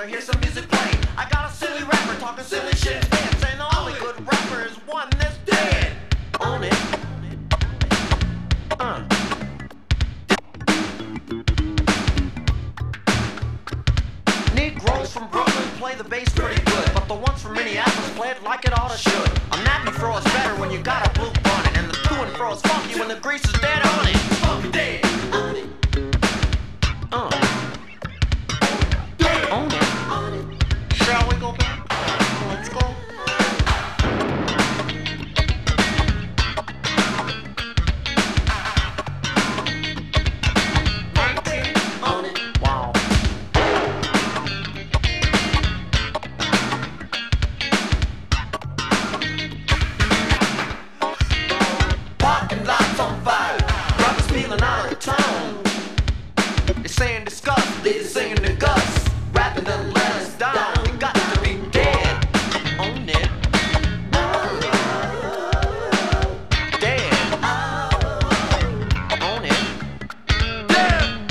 wanna hear some music play. I got a silly rapper talking silly shit instead, saying the only good rapper is one that's dead. Own it. Negroes from Brooklyn play the bass pretty good, but the ones from Minneapolis play it like it oughta should. A nappy throw is better when you got a blue bonnet, and the to and fro is funky when the grease is dead on it. Funky dead. On it. On it. Shall we go back? Let's go. On it. Wow. Parking lots on fire. Brothers feeling out of town. They're saying disgust, they're singing the guts. Rather than let us down, we got to be dead. Own it. Dead. Own it. Dead.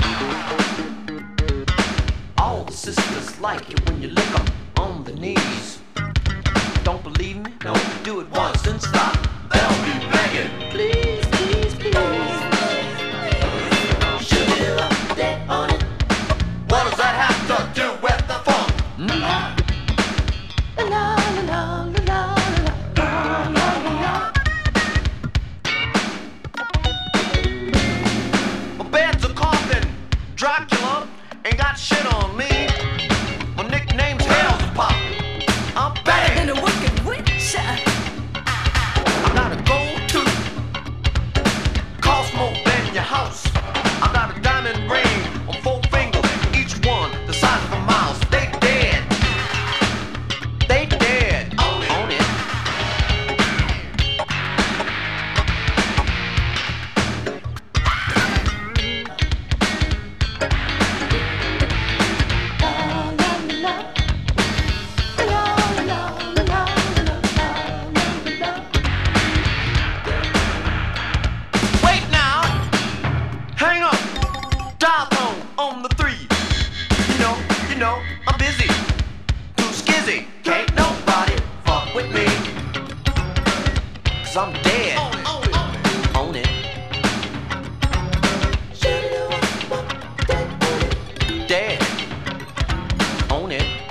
All the sisters like it when you lick them on the knees. Don't believe me? No. Do it once and stop. They'll be begging. Please, please, please. Should it up dead on it? What does that have to do with the funk? La la la la la la la la. My bed's a coffin. Dracula ain't got shit on me. My nickname's Hell's a Pop. I'm bad. And a wicked witch. I got a go-to. Cost more than your house. I got a diamond ring on 4 fingers, each one the size of a mouse. They dead. They dead. Own it. Own it. Wait now. Hang up. Dial tone on the 3. You know, I'm busy. Too skizzy. Can't nobody fuck with me. 'Cause I'm dead. Own it. Dead. Own it.